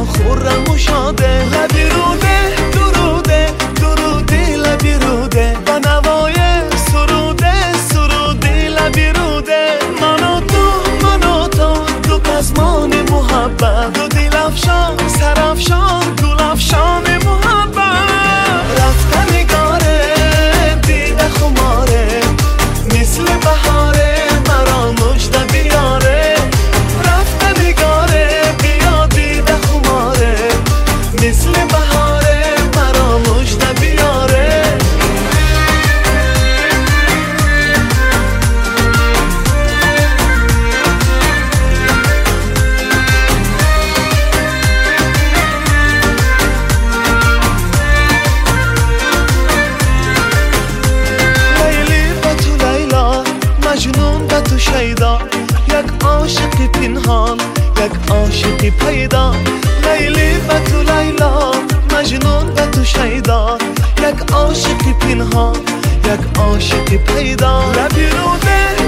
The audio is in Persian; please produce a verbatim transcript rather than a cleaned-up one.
خورم و شاده. لبی روده دروده درودی لبی روده با نوای سروده سرودی لبی روده. من و تو من و تو دو پزمان محبت دو دل افشان سر افشان گل افشان محبت. رفته نگاره دیده خماره مثل بهاره مرا مجده بیاره. رفته نگاره بیا دیده خماره مثل بهاره مرا مجده بیاره. مجنون به تو شیدا یک عاشقی پنهان یک عاشقی پیدا. لیلی به تو لیلا مجنون به تو شیدا یک عاشقی پنهان یک عاشقی پیدا. لبی روده